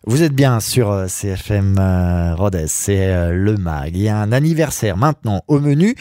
Vous êtes bien sur CFM Rodez, c'est le MAG. Il y a un anniversaire maintenant au menu.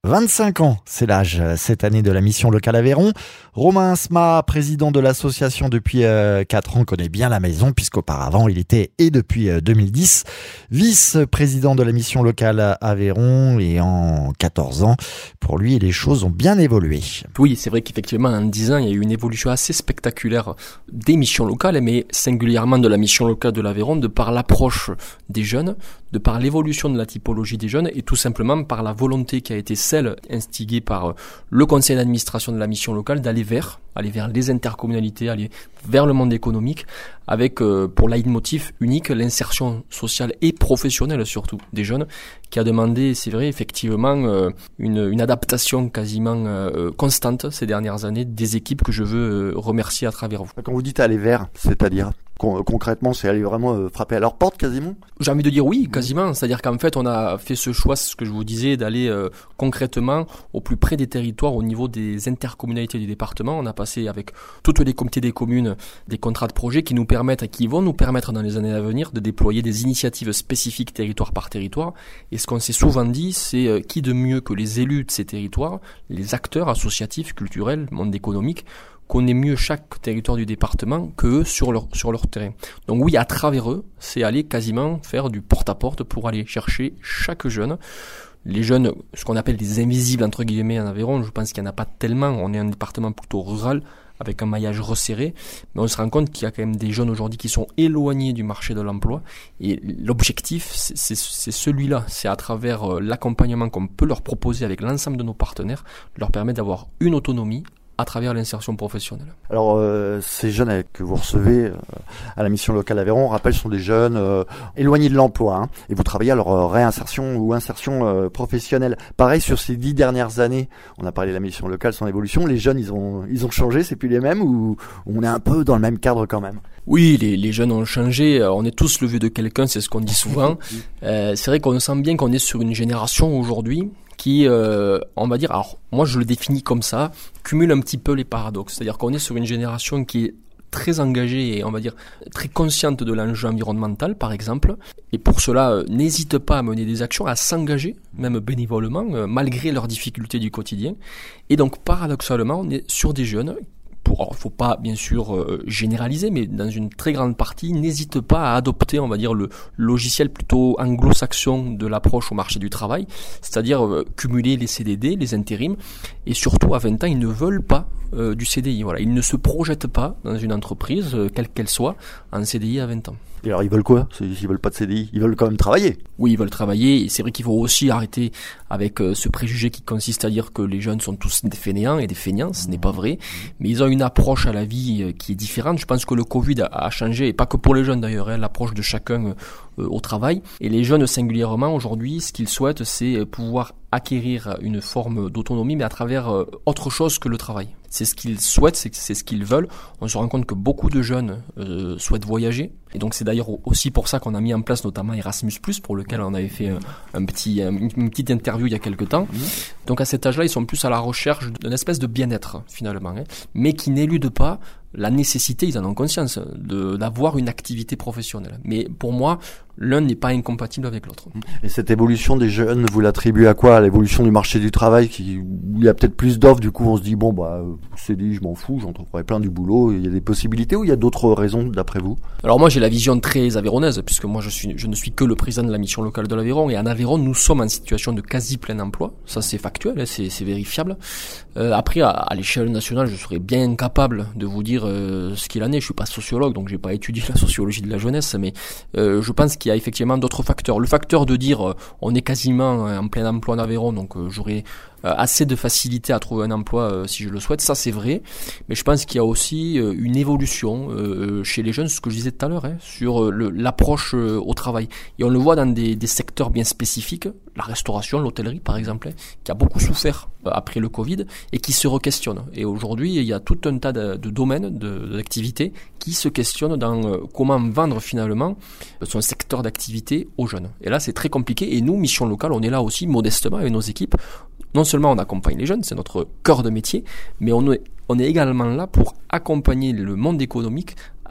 25 ans, c'est l'âge cette année de la mission locale Aveyron. Romain Asma, président de l'association depuis 4 ans, connaît bien la maison puisqu'auparavant il était, et depuis 2010, vice-président de la mission locale Aveyron. Et en 14 ans, pour lui, les choses ont bien évolué. Oui, c'est vrai qu'effectivement, en 10 ans, il y a eu une évolution assez spectaculaire des missions locales, mais singulièrement de la mission locale de l'Aveyron, de par l'approche des jeunes, de par l'évolution de la typologie des jeunes, et tout simplement par la volonté qui a été celle instiguée par le conseil d'administration de la mission locale d'aller vers les intercommunalités, aller vers le monde économique, avec pour leitmotiv unique l'insertion sociale et professionnelle surtout des jeunes, qui a demandé, c'est vrai, effectivement, une adaptation quasiment constante ces dernières années des équipes que je veux remercier à travers vous. Quand vous dites aller vers, c'est-à-dire concrètement, c'est aller vraiment frapper à leur porte quasiment ? J'ai envie de dire oui, quasiment. C'est-à-dire qu'en fait, on a fait ce choix, ce que je vous disais, d'aller concrètement au plus près des territoires, au niveau des intercommunalités du département. On a passé avec toutes les comités des communes des contrats de projet qui vont nous permettre dans les années à venir de déployer des initiatives spécifiques territoire par territoire. Et ce qu'on s'est souvent dit, c'est qui de mieux que les élus de ces territoires, les acteurs associatifs, culturels, monde économique, connaît mieux chaque territoire du département qu'eux sur leur terrain. Donc oui, à travers eux, c'est aller quasiment faire du porte-à-porte pour aller chercher chaque jeune. Les jeunes, ce qu'on appelle des invisibles entre guillemets en Aveyron, je pense qu'il n'y en a pas tellement, on est un département plutôt rural, avec un maillage resserré, mais on se rend compte qu'il y a quand même des jeunes aujourd'hui qui sont éloignés du marché de l'emploi, et l'objectif, c'est celui-là, c'est à travers l'accompagnement qu'on peut leur proposer avec l'ensemble de nos partenaires, leur permettre d'avoir une autonomie, à travers l'insertion professionnelle. Alors, ces jeunes que vous recevez à la mission locale Aveyron, on rappelle, sont des jeunes éloignés de l'emploi, hein, et vous travaillez à leur réinsertion ou insertion professionnelle. Pareil, sur ces 10 dernières années, on a parlé de la mission locale, son évolution, les jeunes, ils ont changé, c'est plus les mêmes, ou on est un peu dans le même cadre quand même ? Oui, les jeunes ont changé, on est tous le vieux de quelqu'un, c'est ce qu'on dit souvent. C'est vrai qu'on sent bien qu'on est sur une génération aujourd'hui qui, on va dire, alors moi je le définis comme ça, cumule un petit peu les paradoxes. C'est-à-dire qu'on est sur une génération qui est très engagée et on va dire très consciente de l'enjeu environnemental par exemple, et pour cela n'hésite pas à mener des actions, à s'engager même bénévolement malgré leurs difficultés du quotidien. Et donc paradoxalement on est sur des jeunes. Alors, faut pas bien sûr généraliser, mais dans une très grande partie, n'hésite pas à adopter, on va dire, le logiciel plutôt anglo-saxon de l'approche au marché du travail, c'est-à-dire cumuler les CDD, les intérims, et surtout à 20 ans, ils ne veulent pas du CDI. Voilà, ils ne se projettent pas dans une entreprise, quelle qu'elle soit, en CDI à 20 ans. Et alors ils veulent quoi ? S'ils veulent pas de CDI, ils veulent quand même travailler. Oui, ils veulent travailler, et c'est vrai qu'il faut aussi arrêter avec ce préjugé qui consiste à dire que les jeunes sont tous des fainéants et des feignants, ce n'est pas vrai, mais ils ont une approche à la vie qui est différente. Je pense que le Covid a changé, et pas que pour les jeunes d'ailleurs, l'approche de chacun au travail, et les jeunes singulièrement aujourd'hui, ce qu'ils souhaitent, c'est pouvoir acquérir une forme d'autonomie, mais à travers autre chose que le travail. C'est ce qu'ils souhaitent, c'est ce qu'ils veulent. On se rend compte que beaucoup de jeunes souhaitent voyager, et donc c'est d'ailleurs aussi pour ça qu'on a mis en place notamment Erasmus+, pour lequel on avait fait une petite interview il y a quelques temps. Donc à cet âge-là, ils sont plus à la recherche d'une espèce de bien-être finalement, mais qui n'élude pas la nécessité, ils en ont conscience, d'avoir une activité professionnelle. Mais pour moi, l'un n'est pas incompatible avec l'autre. Et cette évolution des jeunes, vous l'attribuez à quoi ? À l'évolution du marché du travail, où il y a peut-être plus d'offres, du coup on se dit, bon bah, CDI, je m'en fous, j'en trouverai plein du boulot, il y a des possibilités, ou il y a d'autres raisons d'après vous ? Alors moi j'ai la vision très aveyronnaise, puisque moi je ne suis que le président de la mission locale de l'Aveyron, et en Aveyron nous sommes en situation de quasi plein emploi, ça c'est factuel, c'est vérifiable. Après à l'échelle nationale, je serais bien incapable de vous dire ce qu'il en est. Je suis pas sociologue, donc j'ai pas étudié la sociologie de la jeunesse, mais je pense qu'il y a effectivement d'autres facteurs. Le facteur de dire on est quasiment en plein emploi en Aveyron, donc j'aurais assez de facilité à trouver un emploi si je le souhaite, ça c'est vrai, mais je pense qu'il y a aussi une évolution chez les jeunes, ce que je disais tout à l'heure, sur l'approche au travail, et on le voit dans des secteurs bien spécifiques, la restauration, l'hôtellerie par exemple, qui a beaucoup souffert après le Covid et qui se re-questionne, et aujourd'hui il y a tout un tas de domaines, d'activités qui se questionnent dans comment vendre finalement son secteur d'activité aux jeunes, et là c'est très compliqué, et nous, mission locale, on est là aussi modestement avec nos équipes. Non seulement on accompagne les jeunes, c'est notre cœur de métier, mais on est également là pour accompagner le monde économique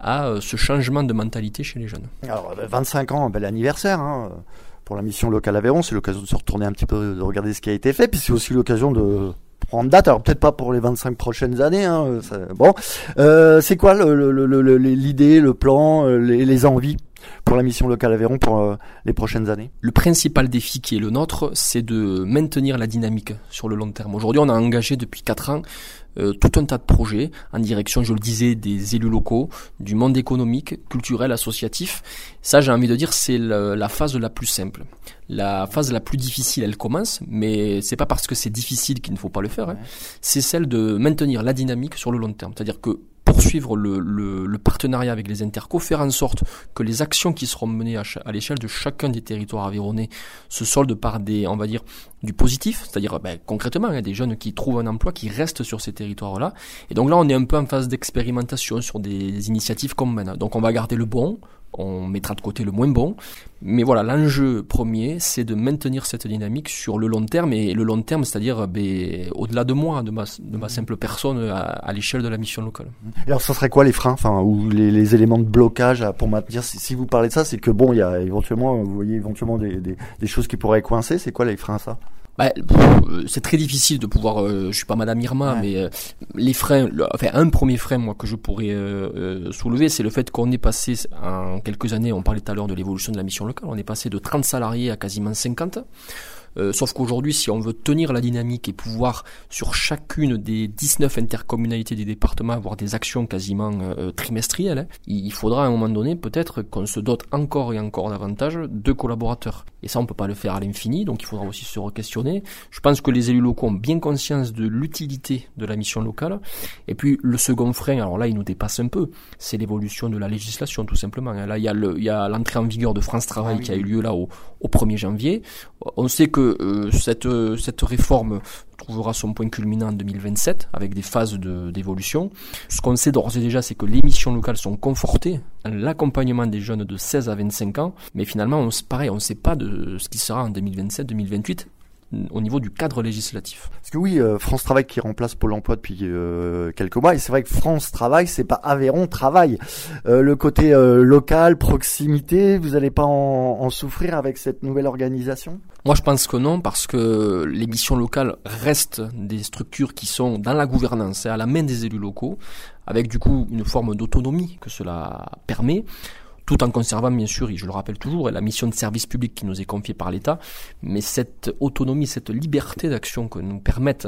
à ce changement de mentalité chez les jeunes. Alors 25 ans, un bel anniversaire pour la mission locale Aveyron, c'est l'occasion de se retourner un petit peu, de regarder ce qui a été fait, puis c'est aussi l'occasion de prendre date, alors peut-être pas pour les 25 prochaines années, c'est quoi l'idée, le plan, les envies pour la mission locale Aveyron pour les prochaines années? Le principal défi qui est le nôtre, c'est de maintenir la dynamique sur le long terme. Aujourd'hui, on a engagé depuis 4 ans tout un tas de projets en direction, je le disais, des élus locaux, du monde économique, culturel, associatif. Ça, j'ai envie de dire, c'est la phase la plus simple. La phase la plus difficile, elle commence, mais c'est pas parce que c'est difficile qu'il ne faut pas le faire. C'est celle de maintenir la dynamique sur le long terme. C'est-à-dire que poursuivre le partenariat avec les intercos, faire en sorte que les actions qui seront menées à l'échelle de chacun des territoires aveyronnais se soldent par du positif, c'est-à-dire concrètement des jeunes qui trouvent un emploi, qui restent sur ces territoires-là. Et donc là, on est un peu en phase d'expérimentation sur des initiatives qu'on mène. Donc on va garder le bon, on mettra de côté le moins bon. Mais voilà, l'enjeu premier, c'est de maintenir cette dynamique sur le long terme. Et le long terme, c'est-à-dire au-delà de moi, de ma simple personne à l'échelle de la mission locale. Alors, ça serait quoi les freins, ou les éléments de blocage pour maintenir? Si vous parlez de ça, c'est que il y a éventuellement, vous voyez éventuellement des choses qui pourraient coincer. C'est quoi les freins à ça? C'est très difficile de pouvoir, je suis pas Madame Irma, mais les freins, un premier frein moi que je pourrais soulever, c'est le fait qu'on est passé en quelques années, on parlait tout à l'heure de l'évolution de la mission locale, on est passé de 30 salariés à quasiment 50. Sauf qu'aujourd'hui, si on veut tenir la dynamique et pouvoir, sur chacune des 19 intercommunalités des départements, avoir des actions quasiment trimestrielles, il faudra à un moment donné peut-être qu'on se dote encore et encore davantage de collaborateurs. Et ça, on peut pas le faire à l'infini, donc il faudra aussi se re-questionner. Je pense que les élus locaux ont bien conscience de l'utilité de la mission locale. Et puis, le second frein, alors là, il nous dépasse un peu, c'est l'évolution de la législation, tout simplement. Là, il y a l'entrée en vigueur de France Travail qui a eu lieu là au 1er janvier. On sait que cette réforme trouvera son point culminant en 2027 avec des phases d'évolution. Ce qu'on sait d'ores et déjà, c'est que les missions locales sont confortées dans l'accompagnement des jeunes de 16 à 25 ans, mais finalement, on ne sait pas de ce qui sera en 2027-2028 au niveau du cadre législatif. Parce que oui, France Travail qui remplace Pôle Emploi depuis quelques mois, et c'est vrai que France Travail, c'est pas Aveyron Travail. Le côté local, proximité, vous n'allez pas en souffrir avec cette nouvelle organisation? Moi, je pense que non, parce que les missions locales restent des structures qui sont dans la gouvernance et à la main des élus locaux, avec du coup une forme d'autonomie que cela permet, tout en conservant bien sûr, et je le rappelle toujours, la mission de service public qui nous est confiée par l'État, mais cette autonomie, cette liberté d'action que nous permettent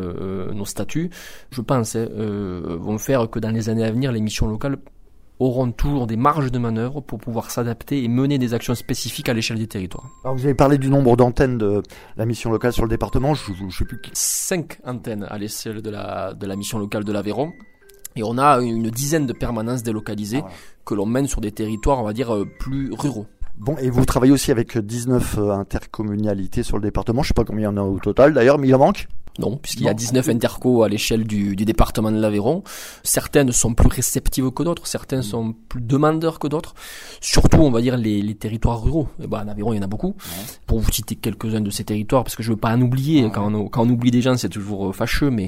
nos statuts, je pense, vont faire que dans les années à venir, les missions locales auront toujours des marges de manœuvre pour pouvoir s'adapter et mener des actions spécifiques à l'échelle des territoires. Alors vous avez parlé du nombre d'antennes de la mission locale sur le département, je sais plus. 5 antennes à l'échelle de la mission locale de l'Aveyron. Et on a une dizaine de permanences délocalisées que l'on mène sur des territoires, on va dire, plus ruraux. Bon, et vous travaillez aussi avec 19 intercommunalités sur le département. Je sais pas combien il y en a au total d'ailleurs, mais il en manque? Non, puisqu'il y a 19 intercos à l'échelle du département de l'Aveyron. Certaines sont plus réceptives que d'autres, certains sont plus demandeurs que d'autres. Surtout, on va dire, les territoires ruraux. Et en Aveyron, il y en a beaucoup. Pour vous citer quelques-uns de ces territoires, parce que je veux pas en oublier. Quand on oublie des gens, c'est toujours fâcheux, mais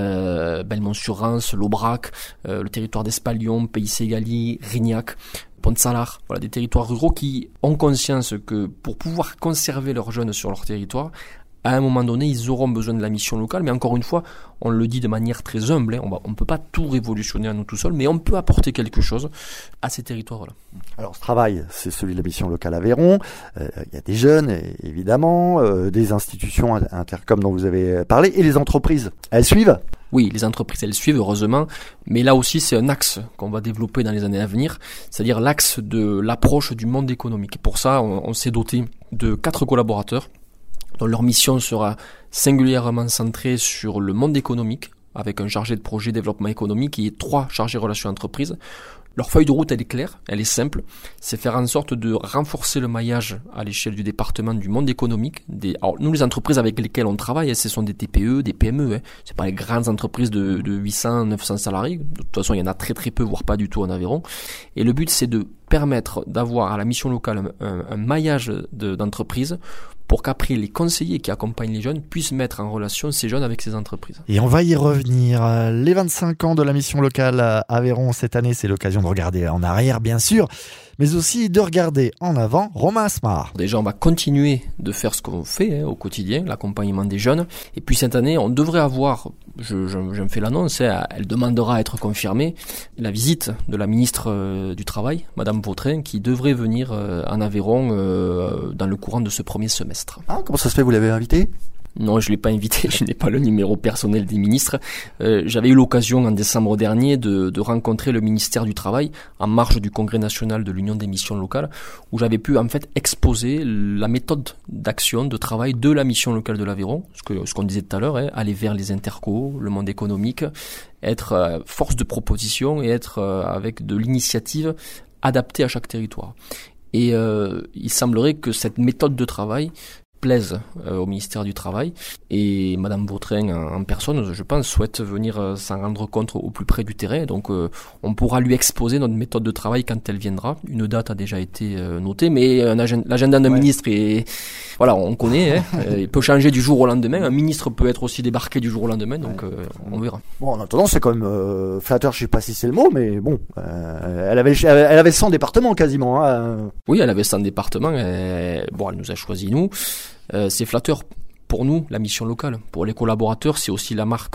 Belmont-sur-Rance, l'Aubrac, le territoire d'Espalion, Pays-Ségalie, Rignac, Pont-de-Salars, voilà, des territoires ruraux qui ont conscience que pour pouvoir conserver leurs jeunes sur leur territoire, à un moment donné, ils auront besoin de la mission locale, mais encore une fois, on le dit de manière très humble, on ne peut pas tout révolutionner à nous tout seuls, mais on peut apporter quelque chose à ces territoires-là. Alors ce travail, c'est celui de la mission locale Aveyron, il y a des jeunes, évidemment, des institutions intercom dont vous avez parlé, et les entreprises, elles suivent? Oui, les entreprises, elles suivent, heureusement, mais là aussi, c'est un axe qu'on va développer dans les années à venir, c'est-à-dire l'axe de l'approche du monde économique. Et pour ça, on s'est doté de 4 collaborateurs, dont leur mission sera singulièrement centrée sur le monde économique, avec un chargé de projet développement économique et 3 chargés relations entreprises. Leur feuille de route, elle est claire, elle est simple, c'est faire en sorte de renforcer le maillage à l'échelle du département du monde économique. Alors, nous, les entreprises avec lesquelles on travaille, ce sont des TPE, des PME, c'est pas les grandes entreprises de 800, 900 salariés, de toute façon, il y en a très très peu, voire pas du tout en Aveyron. Et le but, c'est de permettre d'avoir à la mission locale un maillage d'entreprises pour qu'après les conseillers qui accompagnent les jeunes puissent mettre en relation ces jeunes avec ces entreprises. Et on va y revenir. Les 25 ans de la mission locale à Aveyron cette année, c'est l'occasion de regarder en arrière bien sûr, mais aussi de regarder en avant. Romain Asmar. Déjà, on va continuer de faire ce qu'on fait au quotidien, l'accompagnement des jeunes. Et puis cette année, on devrait avoir, je me fais l'annonce, elle demandera à être confirmée, la visite de la ministre du Travail, Madame Vautrin, qui devrait venir en Aveyron dans le courant de ce premier semestre. Ah, comment ça se fait, vous l'avez invité ? Non, je l'ai pas invité, je n'ai pas le numéro personnel des ministres. J'avais eu l'occasion en décembre dernier de rencontrer le ministère du Travail en marge du Congrès national de l'Union des missions locales, où j'avais pu en fait exposer la méthode d'action, de travail de la mission locale de l'Aveyron, ce qu'on disait tout à l'heure, aller vers les intercos, le monde économique, être force de proposition et être avec de l'initiative adaptée à chaque territoire. Et il semblerait que cette méthode de travail plaise au ministère du Travail, et Madame Vautrin en personne, je pense, souhaite venir s'en rendre compte au plus près du terrain. Donc on pourra lui exposer notre méthode de travail quand elle viendra. Une date a déjà été notée, mais l'agenda d'un ministre est, voilà, on connaît, il peut changer du jour au lendemain. Un ministre peut être aussi débarqué du jour au lendemain, donc on verra. Bon, en attendant, c'est quand même flatteur, je sais pas si c'est le mot, mais bon, elle avait 100 départements quasiment. Hein. Oui, elle avait 100 départements, elle nous a choisi nous. C'est flatteur pour nous, la mission locale. Pour les collaborateurs, c'est aussi une marque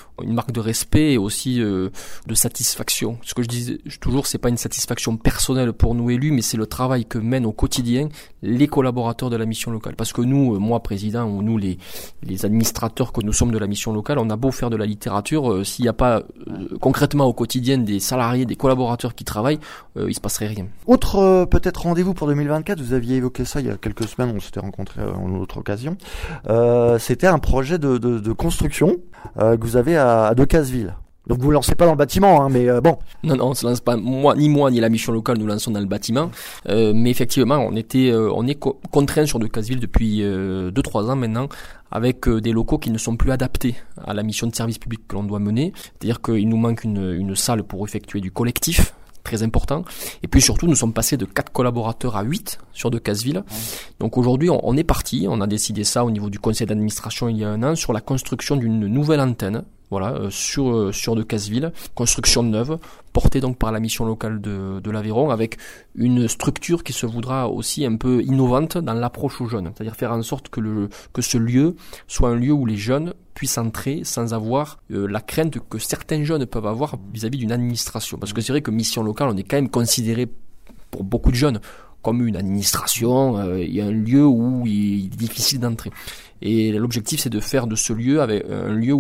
de respect et aussi de satisfaction. Ce que je dis toujours, c'est pas une satisfaction personnelle pour nous élus, mais c'est le travail que mènent au quotidien les collaborateurs de la mission locale. Parce que nous, moi président, ou nous les administrateurs que nous sommes de la mission locale, on a beau faire de la littérature, s'il n'y a pas concrètement au quotidien des salariés, des collaborateurs qui travaillent, il se passerait rien. Autre peut-être rendez-vous pour 2024, vous aviez évoqué ça il y a quelques semaines, on s'était rencontrés en une autre occasion. C'était un projet de construction que vous avez à Decazeville. Donc vous ne lancez pas dans le bâtiment, hein, mais bon. Non, on se lance pas. Moi ni la mission locale, nous lançons dans le bâtiment. Mais effectivement, on est contraint sur Decazeville depuis 2-3 ans maintenant, avec des locaux qui ne sont plus adaptés à la mission de service public que l'on doit mener. C'est-à-dire qu'il nous manque une salle pour effectuer du collectif, très important. Et puis surtout, nous sommes passés de 4 collaborateurs à 8 sur Decazeville. Donc aujourd'hui, on est parti. On a décidé ça au niveau du conseil d'administration il y a un an sur la construction d'une nouvelle antenne. Voilà, sur Decazeville, construction neuve, portée donc par la mission locale de l'Aveyron, avec une structure qui se voudra aussi un peu innovante dans l'approche aux jeunes. C'est-à-dire faire en sorte que ce lieu soit un lieu où les jeunes puissent entrer sans avoir la crainte que certains jeunes peuvent avoir vis-à-vis d'une administration. Parce que c'est vrai que mission locale, on est quand même considéré pour beaucoup de jeunes comme une administration, il y a un lieu où il est difficile d'entrer. Et l'objectif, c'est de faire de ce lieu avec un lieu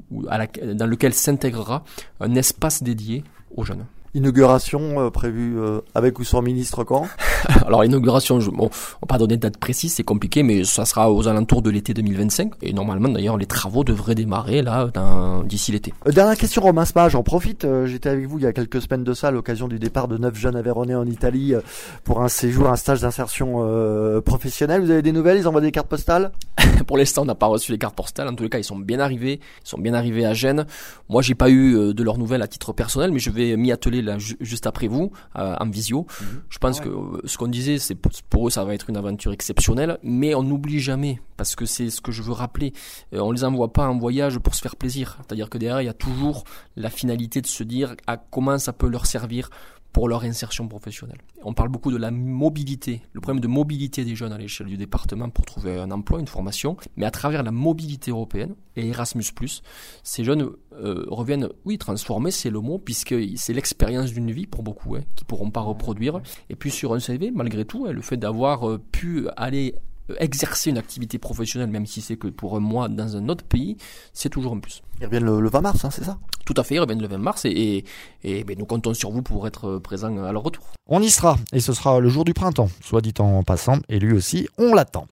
dans lequel s'intégrera un espace dédié aux jeunes. Inauguration prévue avec ou sans ministre quand ? Alors inauguration, on va pas donner de date précise, c'est compliqué, mais ça sera aux alentours de l'été 2025. Et normalement, d'ailleurs, les travaux devraient démarrer là d'ici l'été. Dernière question, Romain Asmar, j'en profite. J'étais avec vous il y a quelques semaines de ça, à l'occasion du départ de 9 jeunes Aveyronnais en Italie pour un séjour, un stage d'insertion professionnelle. Vous avez des nouvelles ? Ils envoient des cartes postales ? Pour l'instant, on n'a pas reçu les cartes postales. En tous les cas, ils sont bien arrivés. Ils sont bien arrivés à Gênes. Moi, j'ai pas eu de leurs nouvelles à titre personnel, mais je vais m'y atteler là juste après vous en visio. Je pense que ce qu'on disait, c'est pour eux ça va être une aventure exceptionnelle, mais on n'oublie jamais, parce que c'est ce que je veux rappeler, on les envoie pas en voyage pour se faire plaisir, c'est-à-dire que derrière il y a toujours la finalité de se dire à comment ça peut leur servir pour leur insertion professionnelle. On parle beaucoup de la mobilité, le problème de mobilité des jeunes à l'échelle du département pour trouver un emploi, une formation, mais à travers la mobilité européenne et Erasmus+, ces jeunes reviennent, transformés, c'est le mot, puisque c'est l'expérience d'une vie pour beaucoup, qui pourront pas reproduire. Et puis sur un CV, malgré tout, le fait d'avoir pu aller exercer une activité professionnelle, même si c'est que pour un mois dans un autre pays, c'est toujours un plus. Ils reviennent le 20 mars, c'est ça ? Tout à fait, ils reviennent le 20 mars et nous comptons sur vous pour être présents à leur retour. On y sera, et ce sera le jour du printemps, soit dit en passant, et lui aussi, on l'attend.